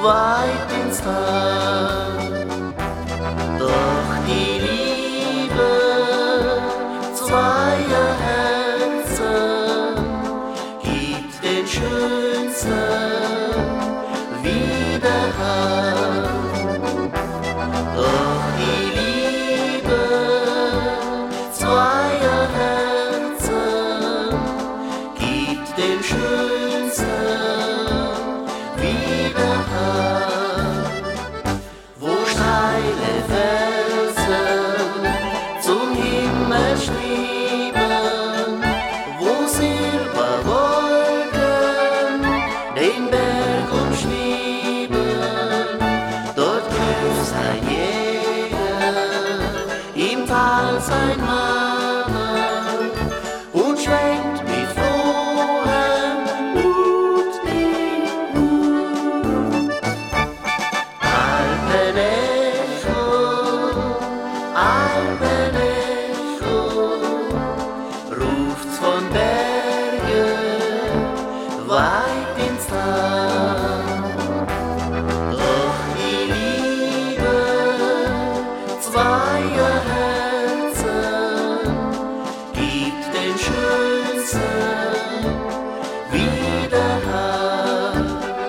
weit ins Tal. Doch die Liebe zweier Herzen gibt den schönsten Widerhall. Doch die Liebe zweier Herzen gibt den schönsten Widerhall. Wo steile Felsen zum Himmel streben, wo Silberwolken den Berg umschweben, dort grüßt ein Jäger im Tal sein Hammer und schwenkt mit frohem Mut den Hut. Alpenecho, Alpenecho, ruft's von Bergen weit ins Tal. Doch die Liebe zweier Herzen gibt den schönsten Widerhall.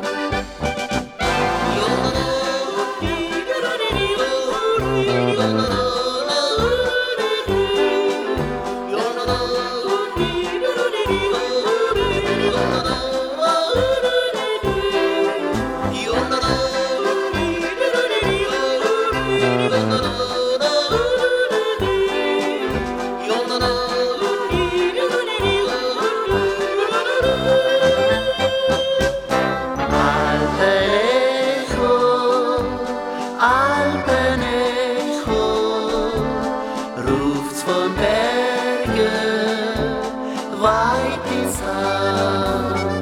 Alpenecho, Alpenecho, ruft's von Bergen weit ins Tal.